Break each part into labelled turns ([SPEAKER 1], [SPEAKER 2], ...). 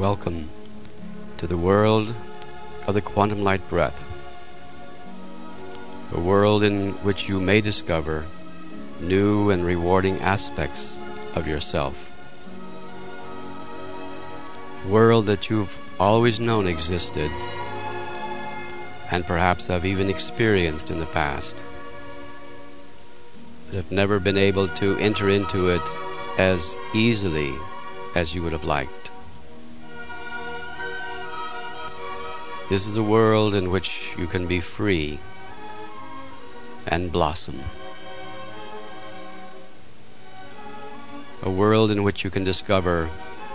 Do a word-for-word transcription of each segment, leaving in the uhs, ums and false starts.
[SPEAKER 1] Welcome to the world of the quantum light breath, a world in which you may discover new and rewarding aspects of yourself, a world that you've always known existed and perhaps have even experienced in the past, but have never been able to enter into it as easily as you would have liked. This is a world in which you can be free and blossom. A world in which you can discover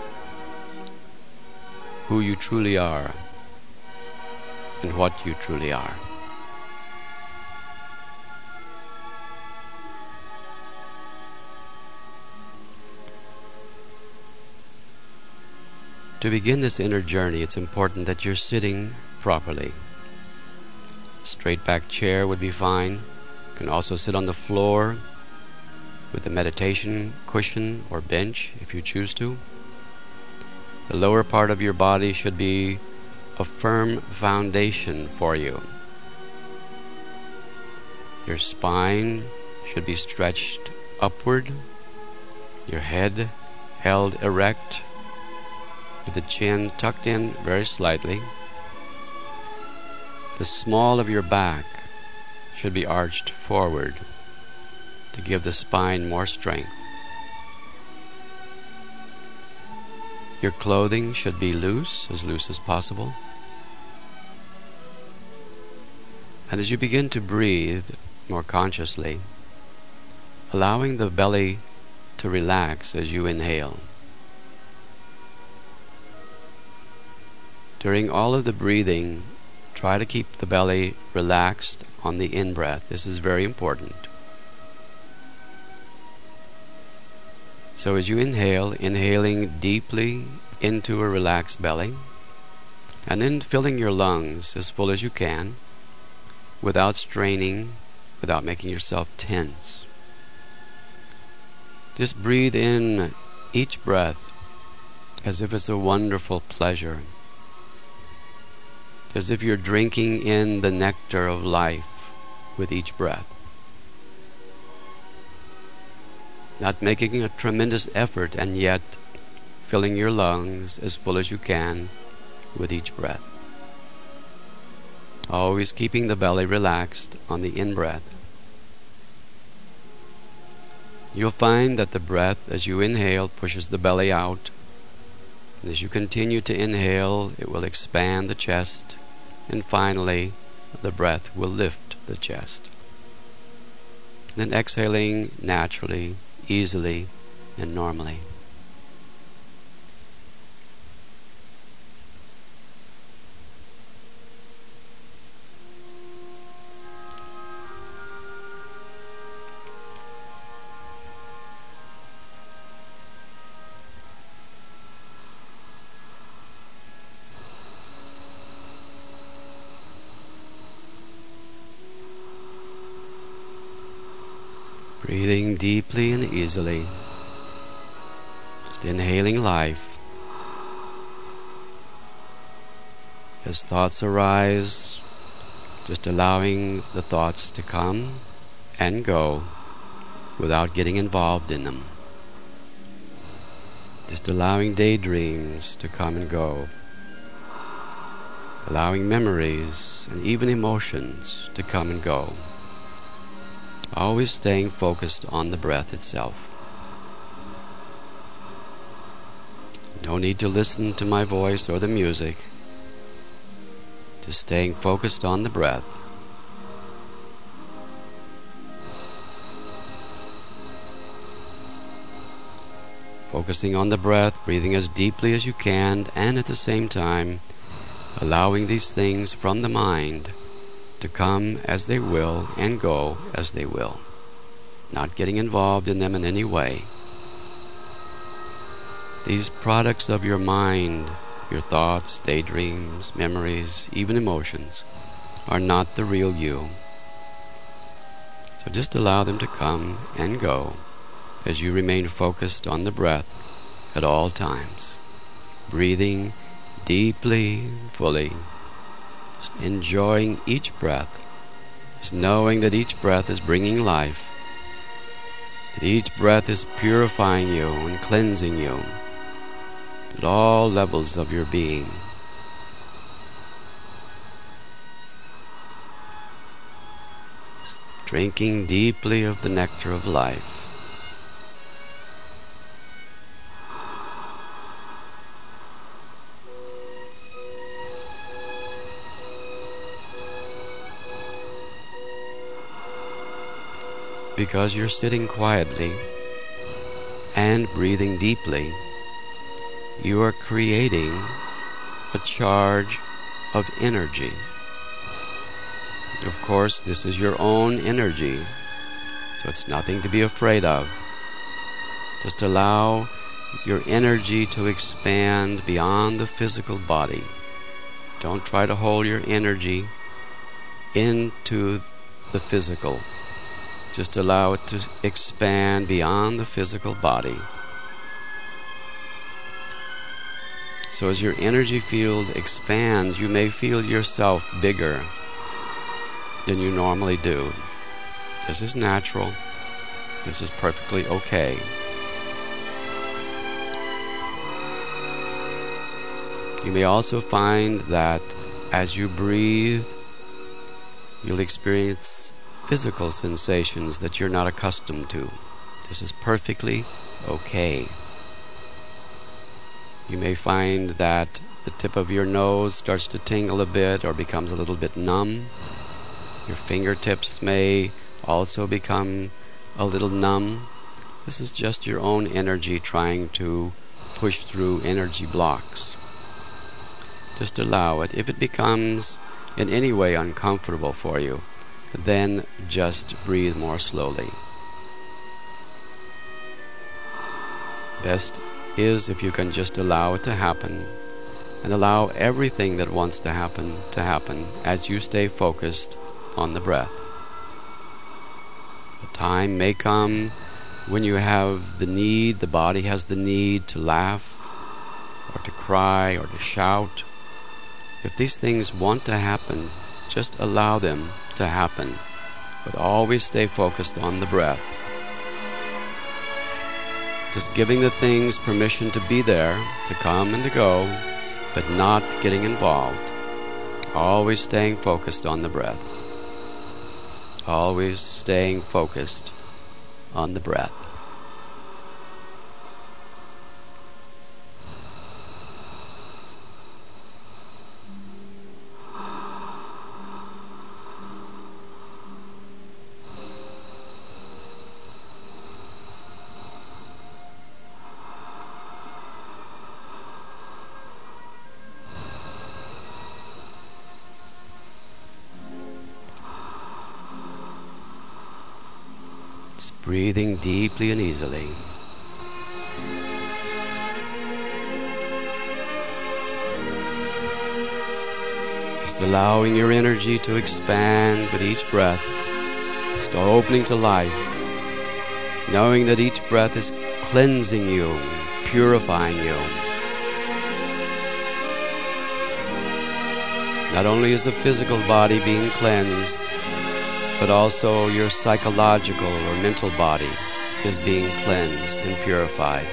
[SPEAKER 1] who you truly are and what you truly are. To begin this inner journey, it's important that you're sitting properly. A straight back chair would be fine. You can also sit on the floor with a meditation cushion or bench if you choose to. The lower part of your body should be a firm foundation for you. Your spine should be stretched upward, your head held erect, with the chin tucked in very slightly. The small of your back should be arched forward to give the spine more strength. Your clothing should be loose, as loose as possible. And as you begin to breathe more consciously, allowing the belly to relax as you inhale. During all of the breathing, try to keep the belly relaxed on the in-breath. This is very important. So as you inhale, inhaling deeply into a relaxed belly, and then filling your lungs as full as you can, without straining, without making yourself tense. Just breathe in each breath as if it's a wonderful pleasure, as if you're drinking in the nectar of life with each breath. Not making a tremendous effort, and yet filling your lungs as full as you can with each breath. Always keeping the belly relaxed on the in-breath. You'll find that the breath, as you inhale, pushes the belly out. And as you continue to inhale, it will expand the chest. And finally, the breath will lift the chest. Then exhaling naturally, easily, and normally. Breathing deeply and easily, just inhaling life. As thoughts arise, just allowing the thoughts to come and go without getting involved in them. Just allowing daydreams to come and go. Allowing memories and even emotions to come and go. Always staying focused on the breath itself. No need to listen to my voice or the music. Just staying focused on the breath. Focusing on the breath, breathing as deeply as you can, and at the same time, allowing these things from the mind to come as they will and go as they will, not getting involved in them in any way. These products of your mind, your thoughts, daydreams, memories, even emotions, are not the real you. So just allow them to come and go as you remain focused on the breath at all times, breathing deeply, fully, just enjoying each breath, just knowing that each breath is bringing life, that each breath is purifying you and cleansing you at all levels of your being. Just drinking deeply of the nectar of life. Because you're sitting quietly and breathing deeply, you are creating a charge of energy. Of course, this is your own energy, so it's nothing to be afraid of. Just allow your energy to expand beyond the physical body. Don't try to hold your energy into the physical. Just allow it to expand beyond the physical body. So as your energy field expands, you may feel yourself bigger than you normally do. This is natural. This is perfectly okay. You may also find that as you breathe, you'll experience physical sensations that you're not accustomed to. This is perfectly okay. You may find that the tip of your nose starts to tingle a bit or becomes a little bit numb. Your fingertips may also become a little numb. This is just your own energy trying to push through energy blocks. Just allow it. If it becomes in any way uncomfortable for you, then just breathe more slowly. Best is if you can just allow it to happen, and allow everything that wants to happen to happen as you stay focused on the breath. A time may come when you have the need, the body has the need to laugh, or to cry, or to shout. If these things want to happen, just allow them to happen, but always stay focused on the breath. Just giving the things permission to be there, to come and to go, but not getting involved. Always staying focused on the breath. Always staying focused on the breath. Breathing deeply and easily. Just allowing your energy to expand with each breath. Just opening to life. Knowing that each breath is cleansing you, purifying you. Not only is the physical body being cleansed, but also your psychological or mental body is being cleansed and purified.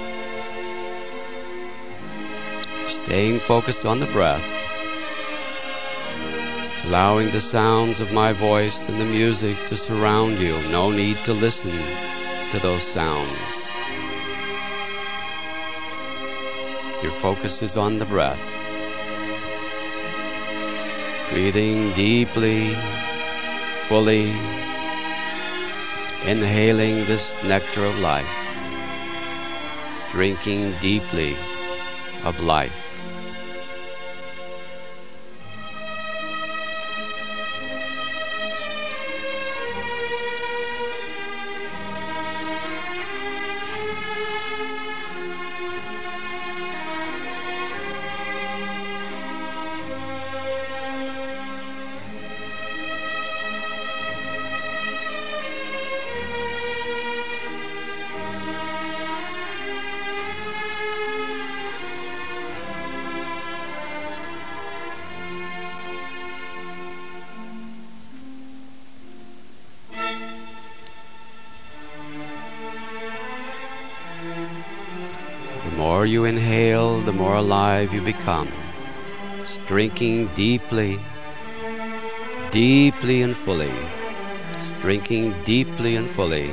[SPEAKER 1] Staying focused on the breath, just allowing the sounds of my voice and the music to surround you. No need to listen to those sounds. Your focus is on the breath. Breathing deeply, fully, inhaling this nectar of life, drinking deeply of life. more you inhale, the more alive you become. Just drinking deeply, deeply and fully. Just drinking deeply and fully.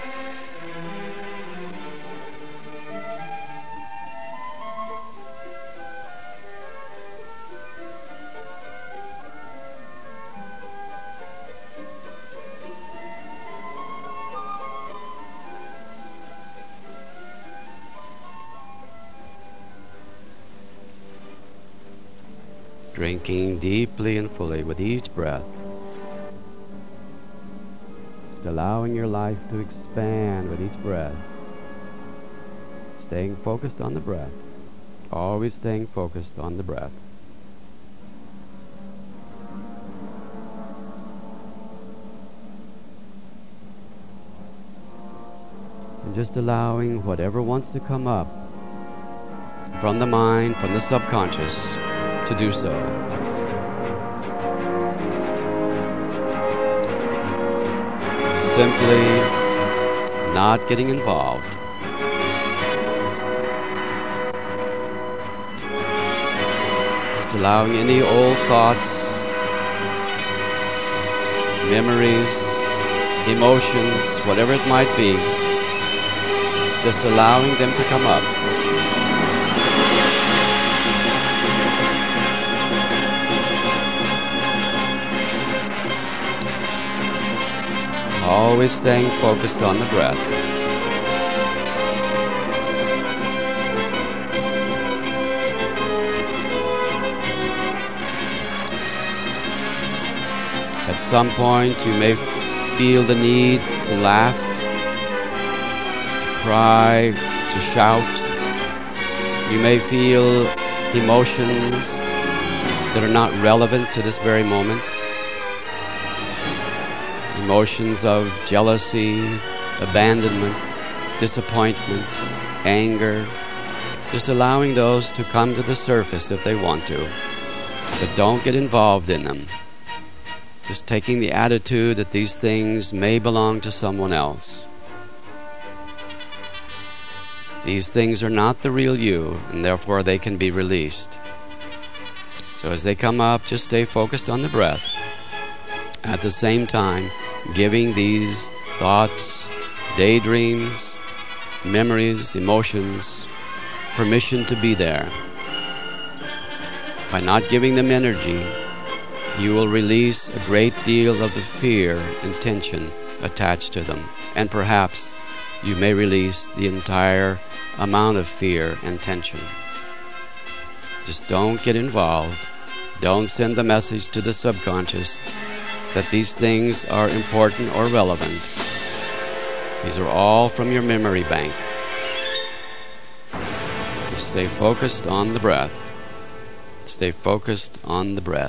[SPEAKER 1] Drinking deeply and fully with each breath. Just allowing your life to expand with each breath. Staying focused on the breath. Always staying focused on the breath. And just allowing whatever wants to come up from the mind, from the subconscious, to do so. Simply not getting involved. Just allowing any old thoughts, memories, emotions, whatever it might be, just allowing them to come up. Always staying focused on the breath. At some point you may feel the need to laugh, to cry, to shout. You may feel emotions that are not relevant to this very moment. Emotions of jealousy, abandonment, disappointment, anger. Just allowing those to come to the surface if they want to. But don't get involved in them. Just taking the attitude that these things may belong to someone else. These things are not the real you, and therefore they can be released. So as they come up, just stay focused on the breath. At the same time, giving these thoughts, daydreams, memories, emotions, permission to be there. By not giving them energy, you will release a great deal of the fear and tension attached to them. And perhaps you may release the entire amount of fear and tension. Just don't get involved. Don't send the message to the subconscious that these things are important or relevant. These are all from your memory bank. Just stay focused on the breath. Stay focused on the breath.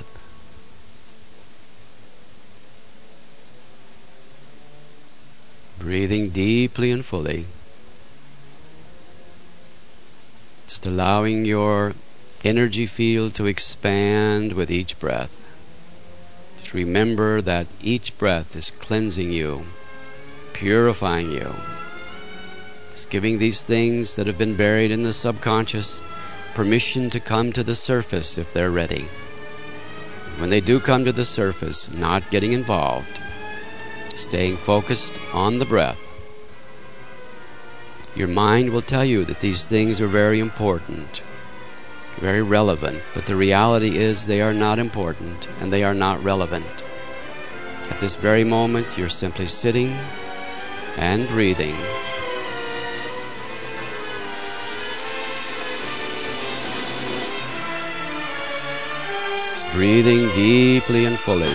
[SPEAKER 1] Breathing deeply and fully. Just allowing your energy field to expand with each breath. Just remember that each breath is cleansing you, purifying you. It's giving these things that have been buried in the subconscious permission to come to the surface if they're ready. When they do come to the surface, not getting involved, staying focused on the breath. Your mind will tell you that these things are very important, very relevant, but the reality is they are not important and they are not relevant. At this very moment, you're simply sitting and breathing. Just breathing deeply and fully.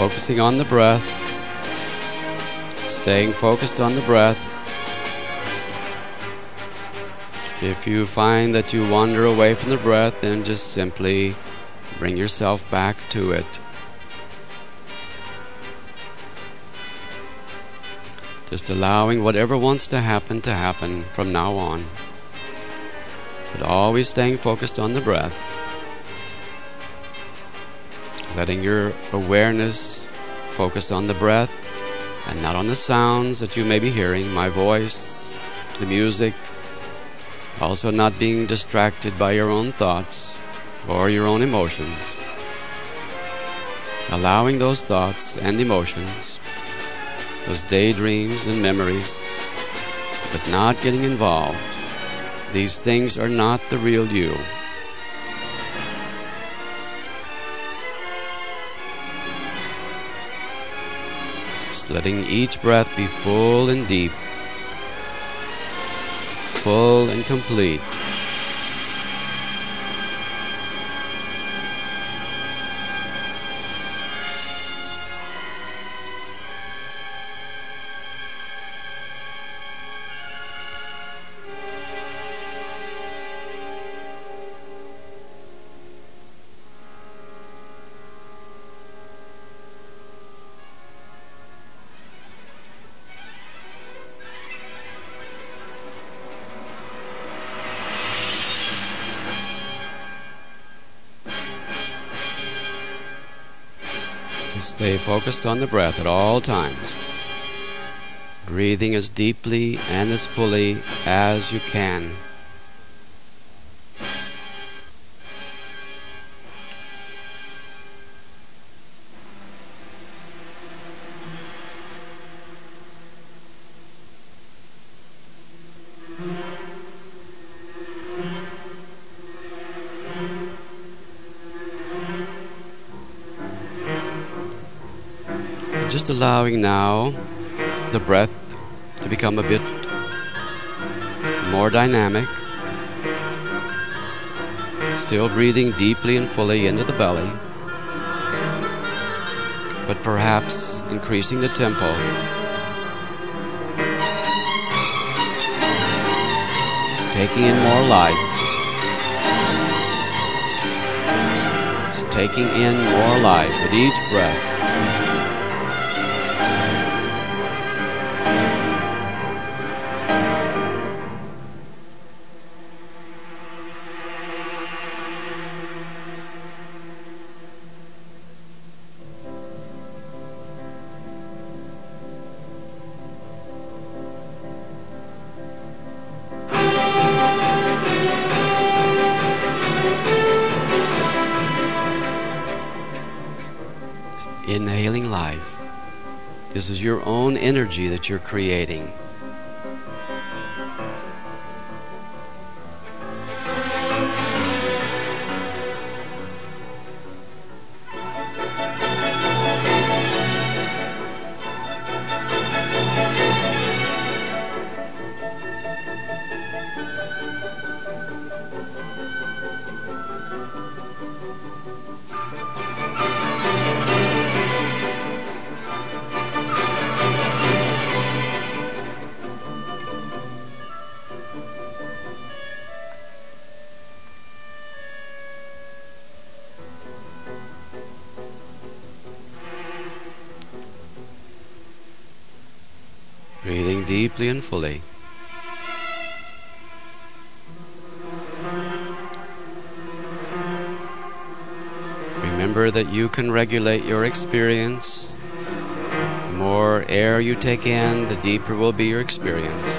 [SPEAKER 1] focusing on the breath, staying focused on the breath. If you find that you wander away from the breath, then just simply bring yourself back to it. Just allowing whatever wants to happen to happen from now on. But always staying focused on the breath. Letting your awareness focus on the breath and not on the sounds that you may be hearing, my voice, the music. Also not being distracted by your own thoughts or your own emotions. Allowing those thoughts and emotions, those daydreams and memories, but not getting involved. These things are not the real you. Just letting each breath be full and deep, full and complete. Stay focused on the breath at all times, breathing as deeply and as fully as you can. Just allowing now the breath to become a bit more dynamic. Still breathing deeply and fully into the belly, but perhaps increasing the tempo. Just taking in more life. Just taking in more life with each breath. Inhaling life. This is your own energy that you're creating. Breathing deeply and fully. Remember that you can regulate your experience. The more air you take in, the deeper will be your experience.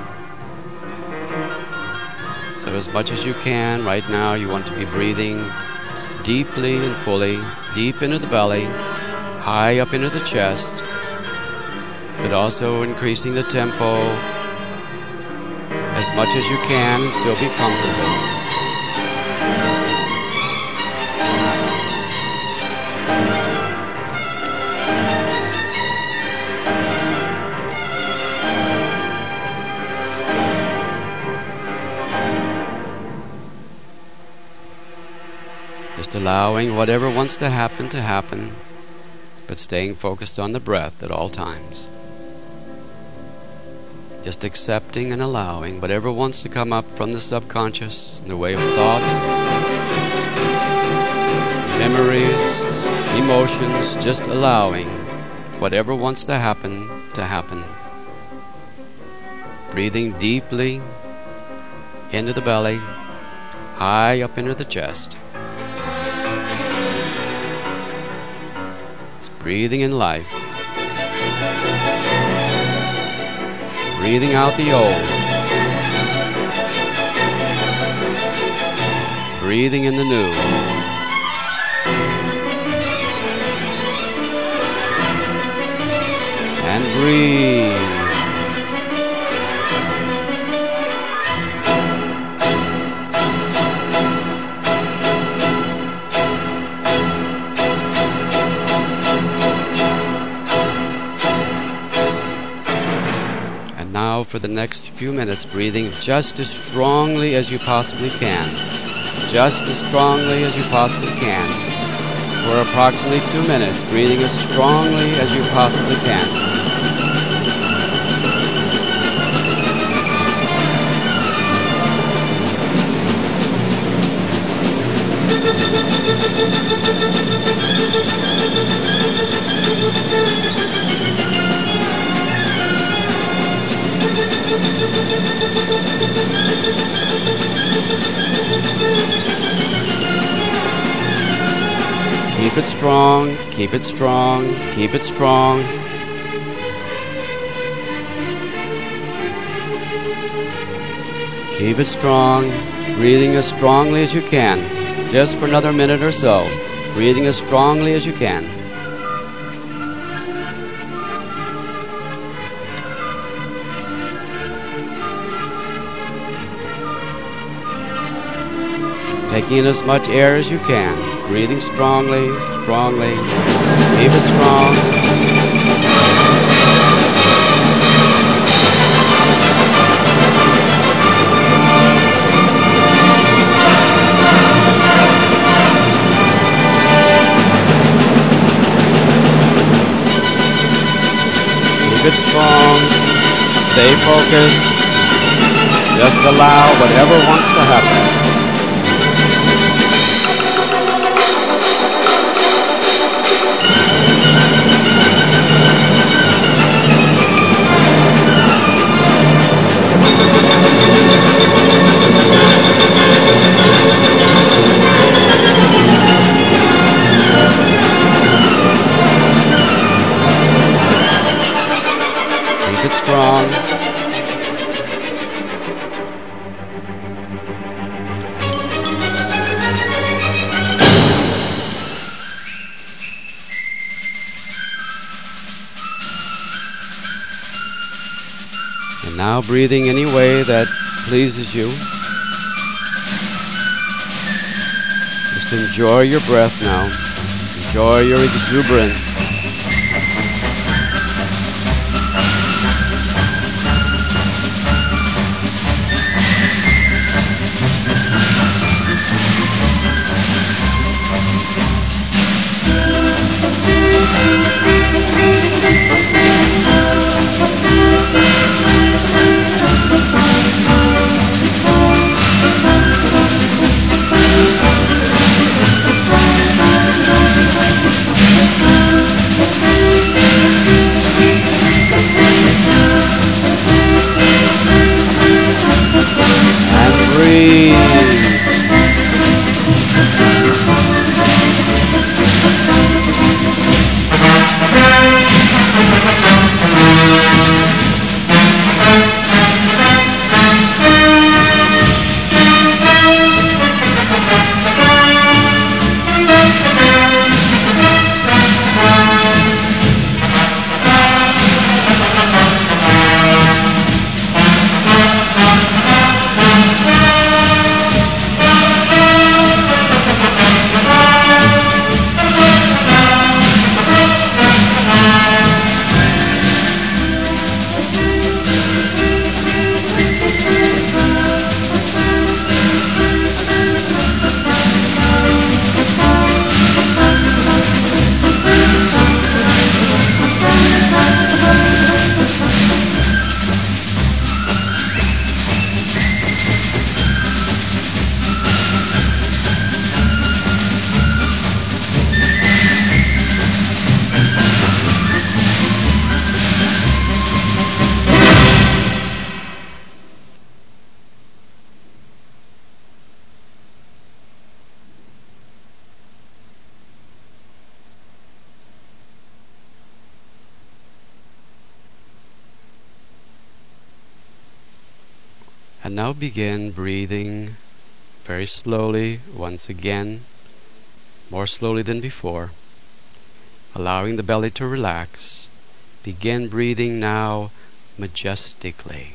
[SPEAKER 1] So as much as you can, right now you want to be breathing deeply and fully, deep into the belly, high up into the chest, but also increasing the tempo as much as you can and still be comfortable. Just allowing whatever wants to happen to happen. but staying focused on the breath at all times. Just accepting and allowing whatever wants to come up from the subconscious in the way of thoughts, memories, emotions, just allowing whatever wants to happen to happen. Breathing deeply into the belly, high up into the chest. It's breathing in life. Breathing out the old. Breathing in the new. And breathe. Now for the next few minutes, breathing just as strongly as you possibly can. Just as strongly as you possibly can. For approximately two minutes, breathing as strongly as you possibly can. Keep it strong, keep it strong, keep it strong. Keep it strong, breathing as strongly as you can. Just for another minute or so, breathing as strongly as you can. Taking in as much air as you can. Breathing strongly, strongly. Keep it strong. Keep it strong. Stay focused. Just allow whatever wants to happen. Keep it strong. And now breathing any way that pleases you. Just enjoy your breath now. Enjoy your exuberance. And now begin breathing very slowly once again, more slowly than before, allowing the belly to relax. Begin breathing now majestically,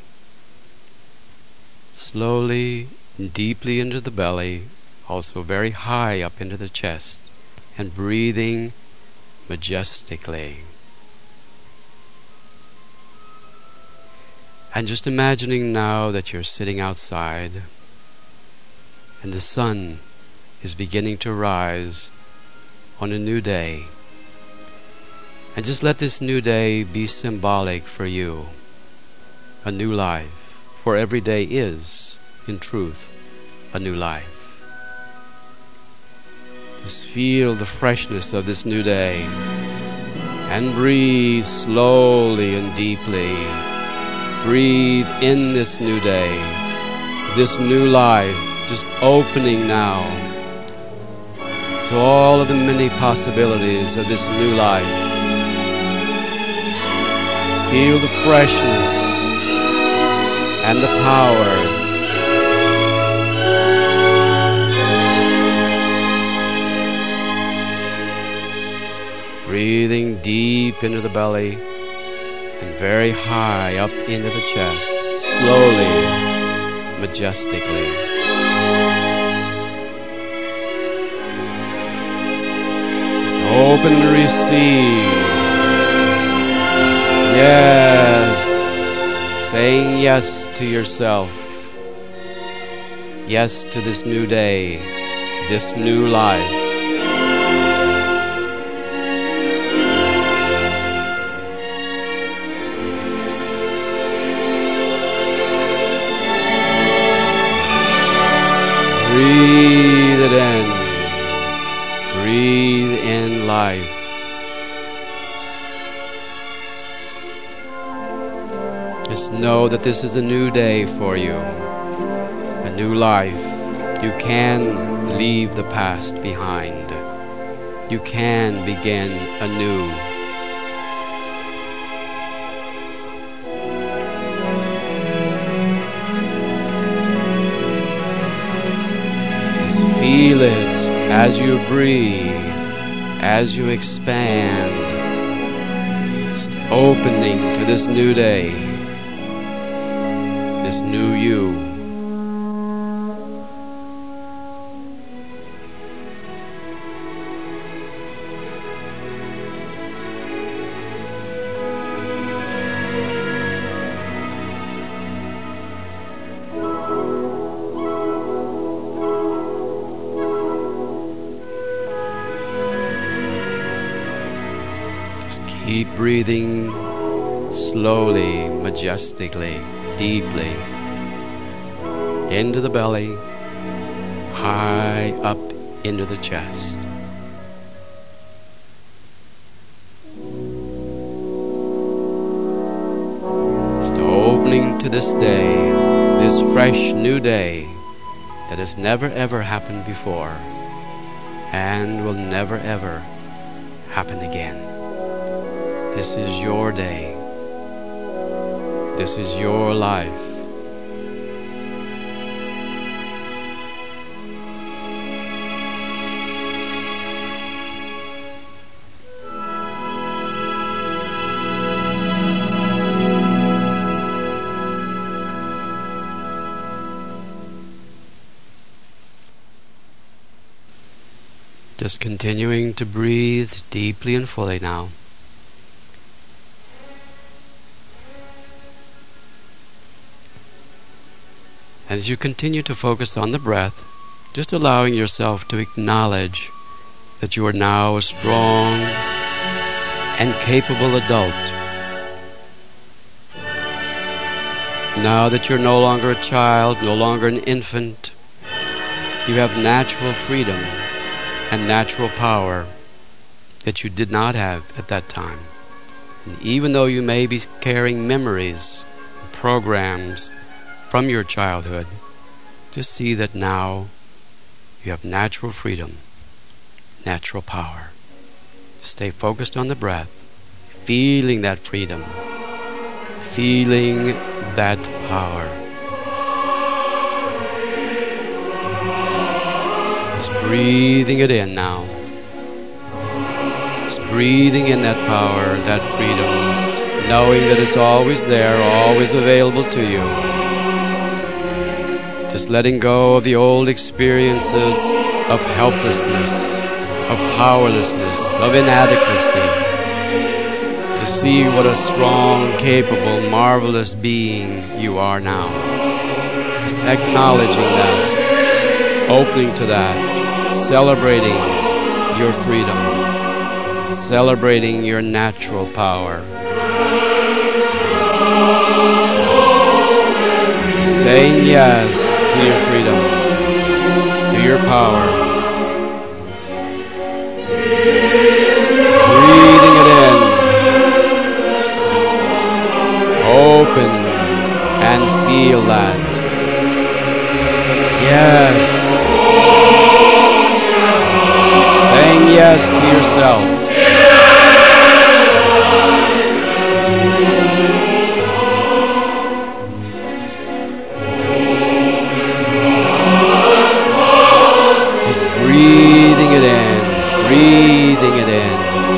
[SPEAKER 1] slowly and deeply into the belly, also very high up into the chest, and breathing majestically. And just imagining now that you're sitting outside and the sun is beginning to rise on a new day. And just let this new day be symbolic for you, a new life, for every day is, in truth, a new life. Just feel the freshness of this new day and breathe slowly and deeply. Breathe in this new day, this new life, just opening now to all of the many possibilities of this new life. Just feel the freshness and the power. Breathing deep into the belly and very high up into the chest, slowly, majestically. Just open and receive. Yes. Saying yes to yourself. Yes to this new day, this new life. Breathe it in. Breathe in life. Just know that this is a new day for you, a new life. You can leave the past behind. You can begin anew. Feel it as you breathe, as you expand, just opening to this new day, this new you. Keep breathing slowly, majestically, deeply into the belly, high up into the chest. Just opening to this day, this fresh new day that has never ever happened before and will never ever happen again. This is your day. This is your life. Just continuing to breathe deeply and fully now. As you continue to focus on the breath, just allowing yourself to acknowledge that you are now a strong and capable adult. Now that you're no longer a child, no longer an infant, you have natural freedom and natural power that you did not have at that time. And even though you may be carrying memories, programs from your childhood, just see that now you have natural freedom, natural power. Stay focused on the breath, feeling that freedom, feeling that power. breathing it in now. Just breathing in that power, that freedom, knowing that it's always there, always available to you. Just letting go of the old experiences of helplessness, of powerlessness, of inadequacy. To see what a strong, capable, marvelous being you are now. Just acknowledging that, opening to that, celebrating your freedom, celebrating your natural power. Saying yes to your freedom, to your power. Breathing it in. Open and feel that. Yes. Saying yes to yourself. Just breathing it in, breathing it in.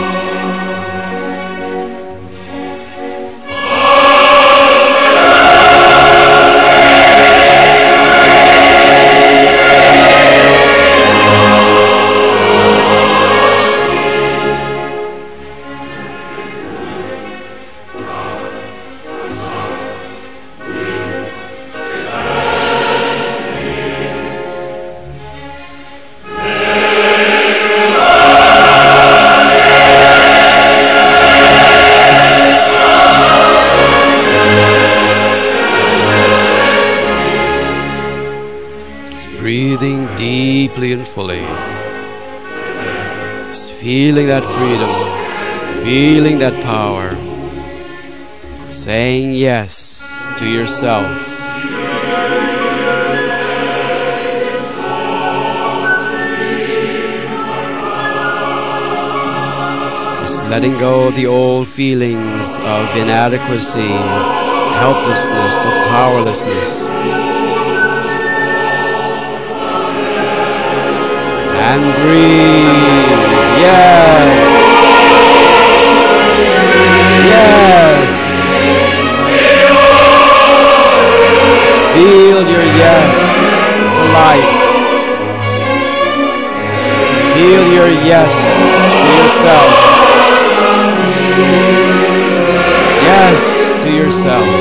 [SPEAKER 1] Breathing deeply and fully. Just feeling that freedom, feeling that power. Saying yes to yourself. Just letting go of the old feelings of inadequacy, of helplessness, of powerlessness. And breathe. Yes. Yes. Feel your yes to life. Feel your yes to yourself. Yes to yourself.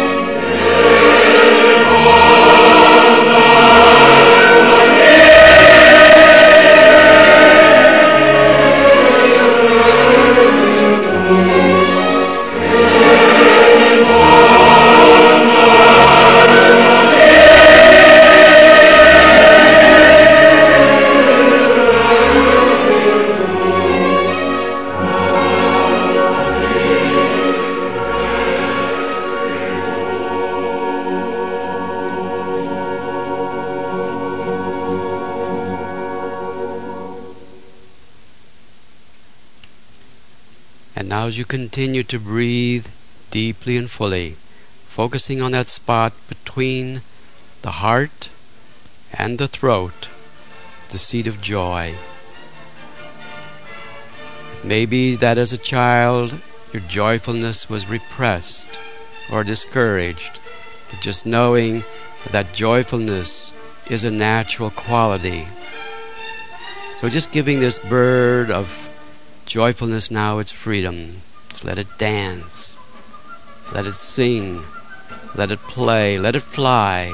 [SPEAKER 1] And now as you continue to breathe deeply and fully, focusing on that spot between the heart and the throat, the seat of joy. Maybe that as a child your joyfulness was repressed or discouraged, but just knowing that joyfulness is a natural quality. So just giving this bird of joyfulness now its freedom. Just let it dance. Let it sing. Let it play. Let it fly.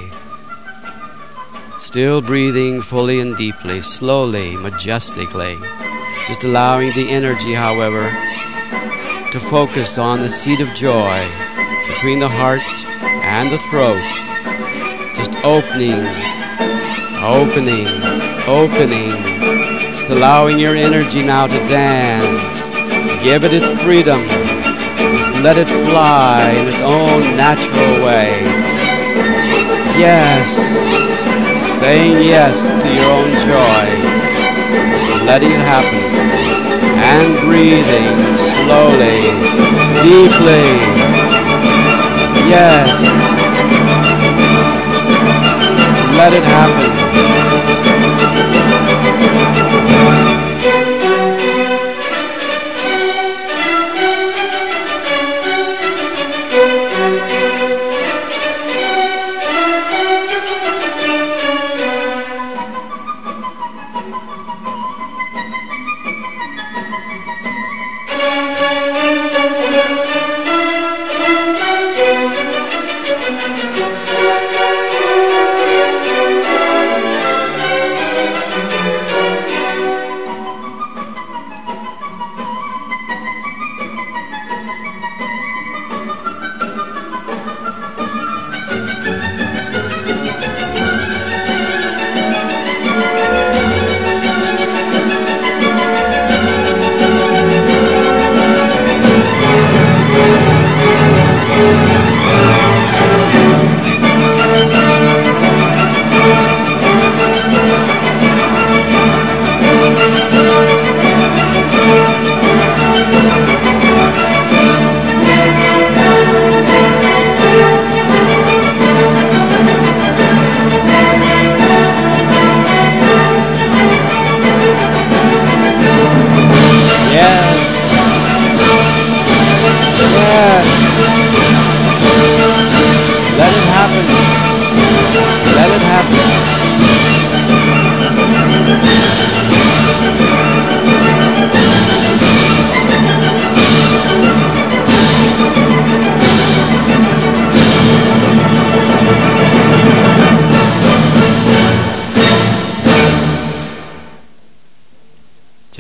[SPEAKER 1] Still breathing fully and deeply, slowly, majestically. Just allowing the energy, however, to focus on the seat of joy between the heart and the throat. Just opening, opening, opening. Just allowing your energy now to dance. Give it its freedom. Just let it fly in its own natural way. Yes. Saying yes to your own joy. Just letting it happen. And breathing slowly, deeply. Yes. Just let it happen.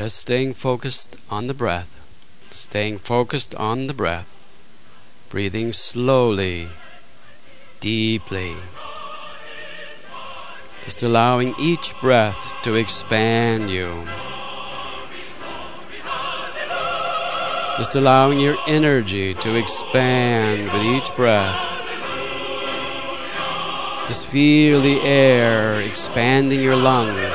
[SPEAKER 1] Just staying focused on the breath. Staying focused on the breath. Breathing slowly, deeply. Just allowing each breath to expand you. Just allowing your energy to expand with each breath. Just feel the air expanding your lungs.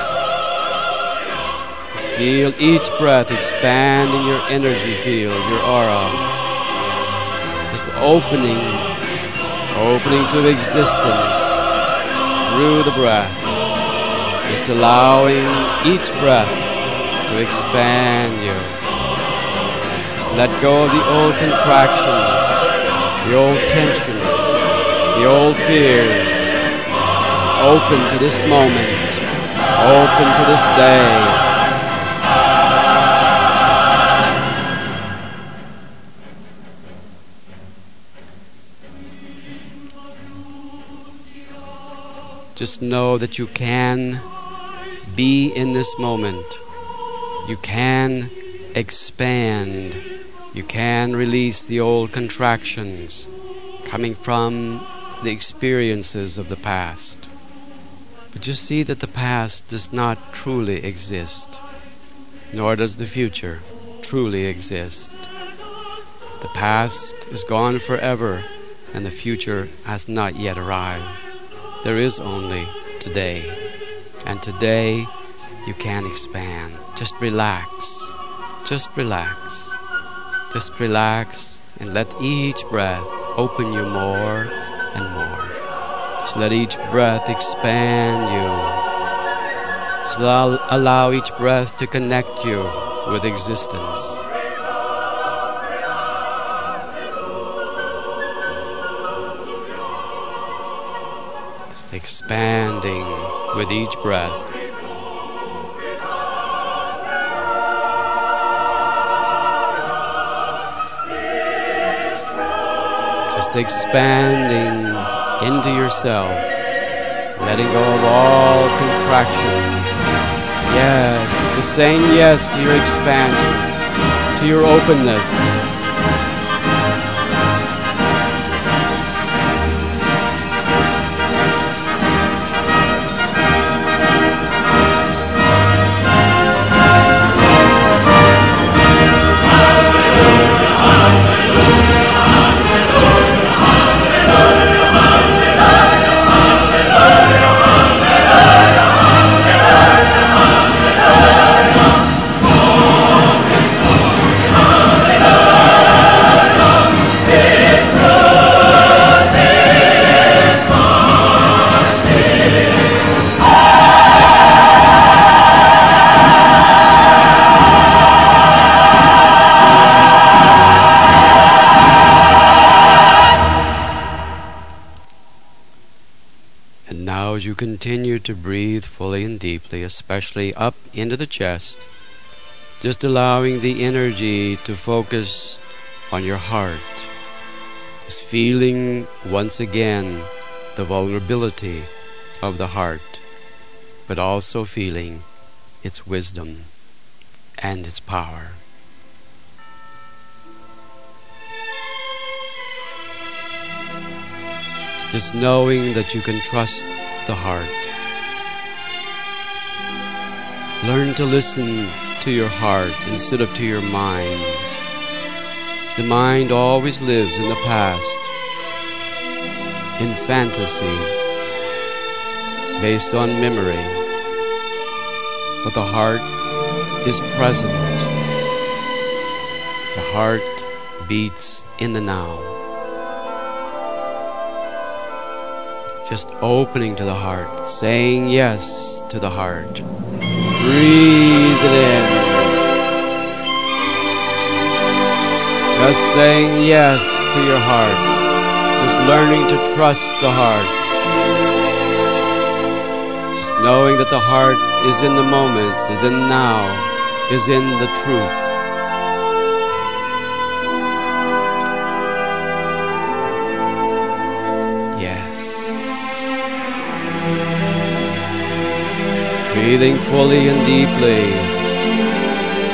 [SPEAKER 1] Just feel each breath expanding your energy field, your aura. Just opening, opening to existence through the breath. Just allowing each breath to expand you. Just let go of the old contractions, the old tensions, the old fears. Just open to this moment, open to this day. Just know that you can be in this moment. You can expand. You can release the old contractions coming from the experiences of the past. But just see that the past does not truly exist, nor does the future truly exist. The past is gone forever, and the future has not yet arrived. There is only today, and today you can expand. Just relax, just relax, just relax, and let each breath open you more and more. Just let each breath expand you. Just allow, allow each breath to connect you with existence. Expanding with each breath. Just expanding into yourself, letting go of all contractions. Yes, just saying yes to your expansion, to your openness. As you continue to breathe fully and deeply, especially up into the chest, just allowing the energy to focus on your heart, just feeling once again the vulnerability of the heart, but also feeling its wisdom and its power. Just knowing that you can trust the heart. Learn to listen to your heart instead of to your mind. The mind always lives in the past, in fantasy, based on memory. But the heart is present. The heart beats in the now. Just opening to the heart, saying yes to the heart. Breathe it in. Just saying yes to your heart. Just learning to trust the heart. Just knowing that the heart is in the moment, is in now, is in the truth. Breathing fully and deeply.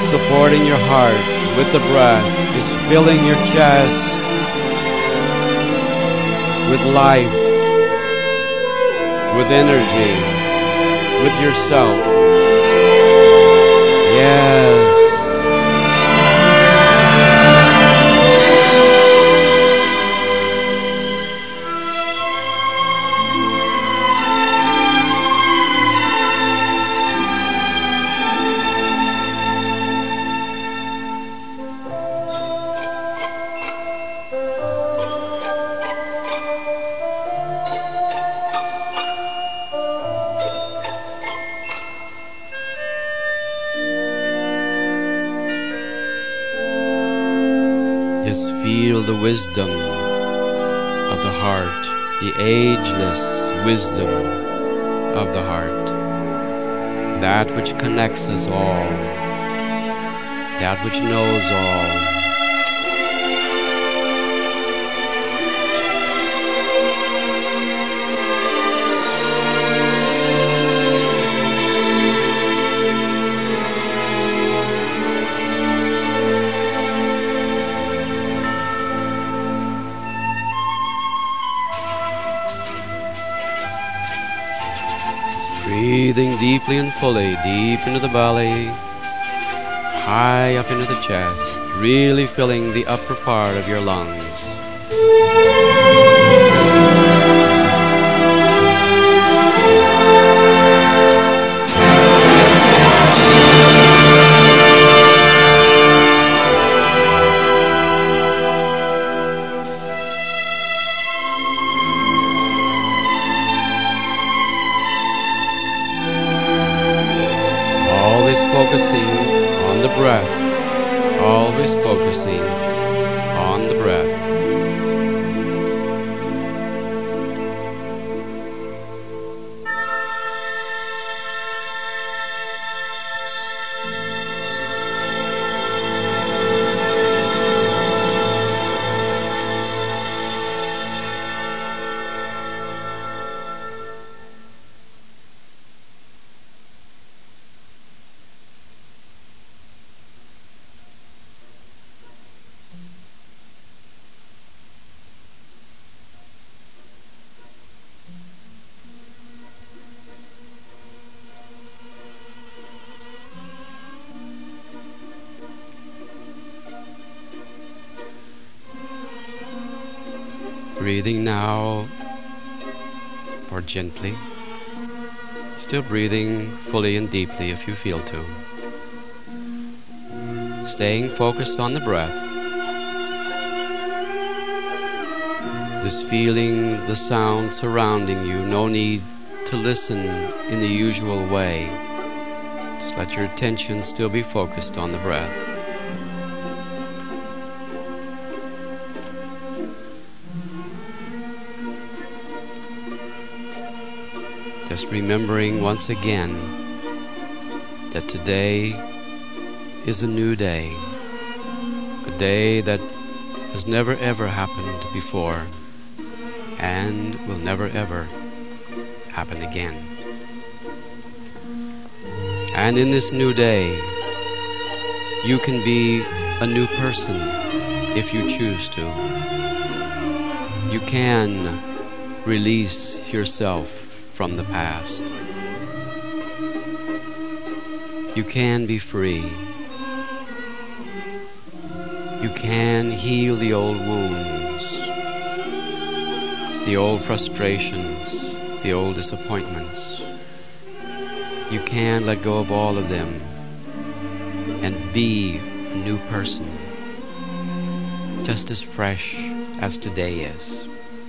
[SPEAKER 1] supporting your heart with the breath, is filling your chest with life, with energy, with yourself. Yes. Just feel the wisdom of the heart, the ageless wisdom of the heart, that which connects us all, that which knows all. Breathing deeply and fully, deep into the belly, high up into the chest, really filling the upper part of your lungs. Focusing on the breath, always focusing on the breath. Breathing now more gently, still breathing fully and deeply if you feel to. Staying focused on the breath, just feeling the sound surrounding you, no need to listen in the usual way. Just let your attention still be focused on the breath. Just remembering once again that today is a new day, a day that has never ever happened before and will never ever happen again. And in this new day, you can be a new person if you choose to. You can release yourself from the past. You can be free. You can heal the old wounds, the old frustrations, the old disappointments. You can let go of all of them and be a new person, just as fresh as today is.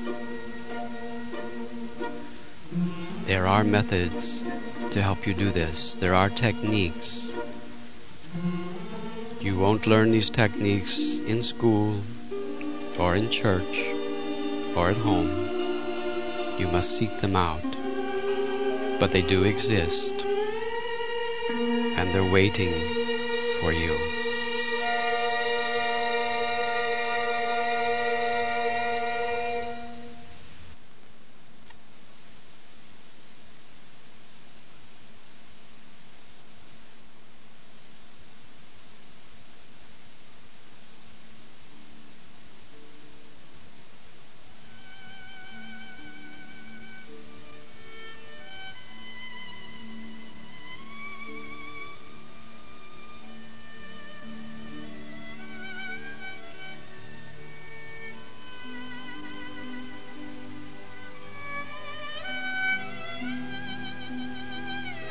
[SPEAKER 1] There are methods to help you do this. There are techniques. You won't learn these techniques in school or in church or at home. You must seek them out. But they do exist, and they're waiting for you.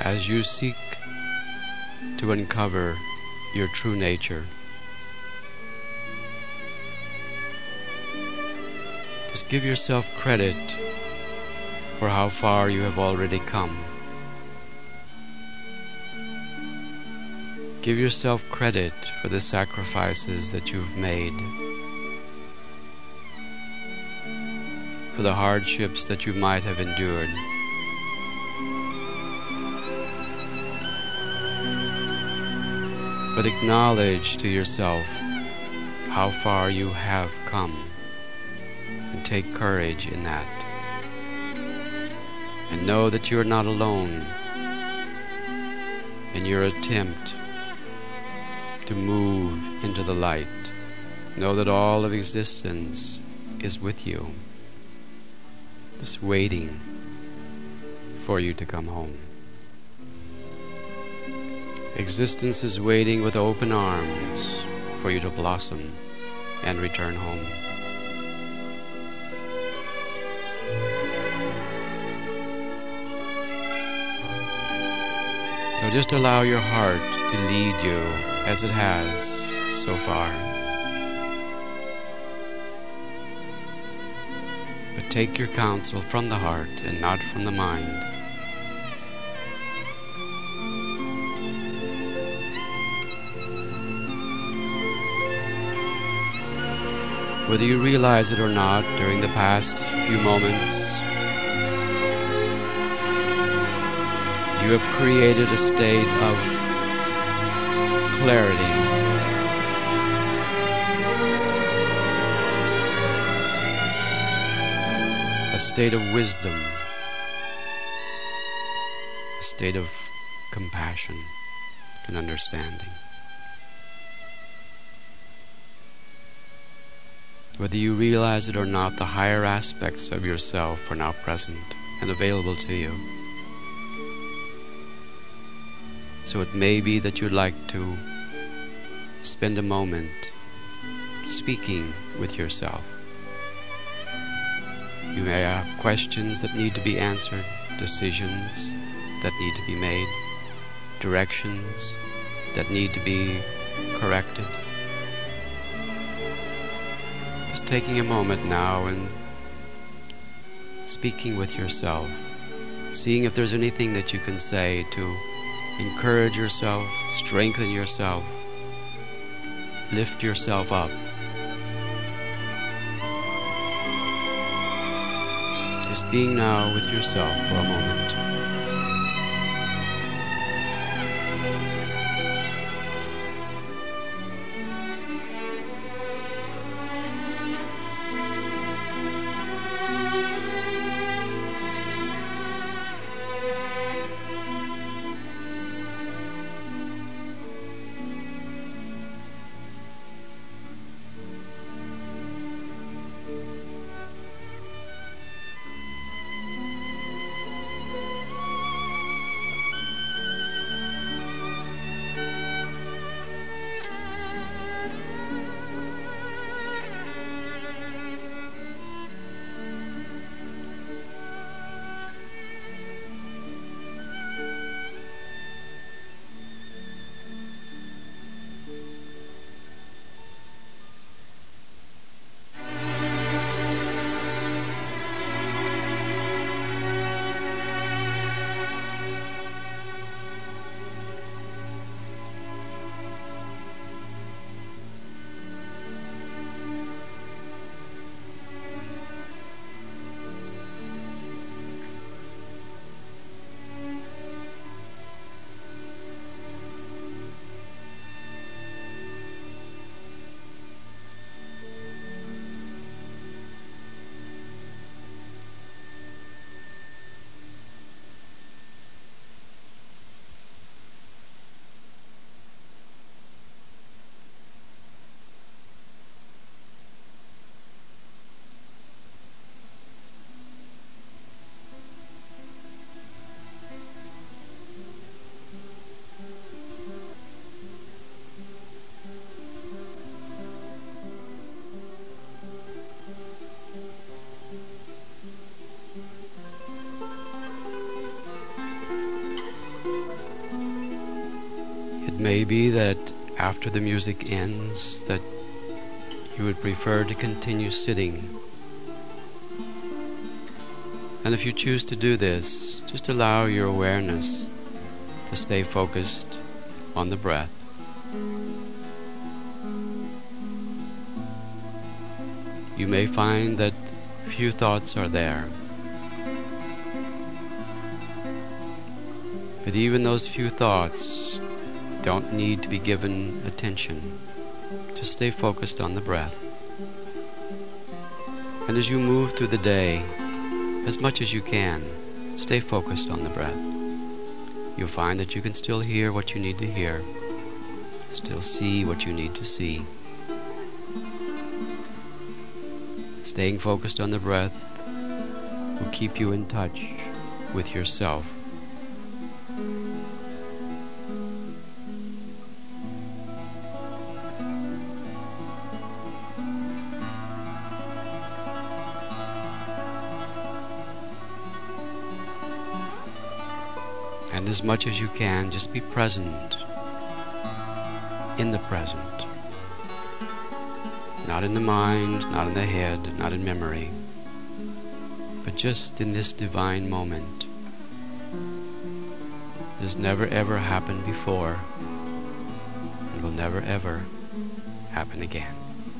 [SPEAKER 1] as you seek to uncover your true nature. Just give yourself credit for how far you have already come. Give yourself credit for the sacrifices that you've made, for the hardships that you might have endured. But acknowledge to yourself how far you have come, and take courage in that. And know that you are not alone in your attempt to move into the light. Know that all of existence is with you, just waiting for you to come home. Existence is waiting with open arms for you to blossom and return home. So just allow your heart to lead you as it has so far. But take your counsel from the heart and not from the mind. Whether you realize it or not, during the past few moments, you have created a state of clarity, a state of wisdom, a state of compassion and understanding. Whether you realize it or not, the higher aspects of yourself are now present and available to you. So it may be that you'd like to spend a moment speaking with yourself. You may have questions that need to be answered, decisions that need to be made, directions that need to be corrected. Just taking a moment now and speaking with yourself, seeing if there's anything that you can say to encourage yourself, strengthen yourself, lift yourself up. Just being now with yourself for a moment. may be that after the music ends that you would prefer to continue sitting. And if you choose to do this, just allow your awareness to stay focused on the breath. You may find that few thoughts are there. But even those few thoughts don't need to be given attention. Just stay focused on the breath. And as you move through the day, as much as you can, stay focused on the breath. You'll find that you can still hear what you need to hear, still see what you need to see. Staying focused on the breath will keep you in touch with yourself. And as much as you can, just be present in the present. Not in the mind, not in the head, not in memory, but just in this divine moment. It has never ever happened before, and will never ever happen again.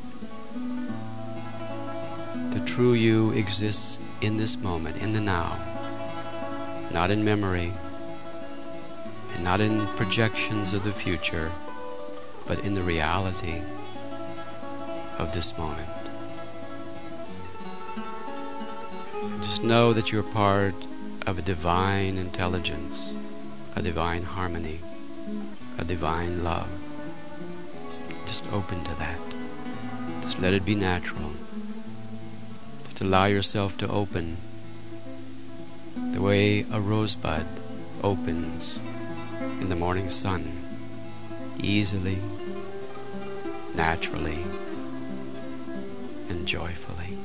[SPEAKER 1] The true you exists in this moment, in the now, not in memory, and not in projections of the future, but in the reality of this moment. And just know that you're part of a divine intelligence, a divine harmony, a divine love. Just open to that. Just let it be natural. Just allow yourself to open the way a rosebud opens in the morning sun, easily, naturally, and joyfully.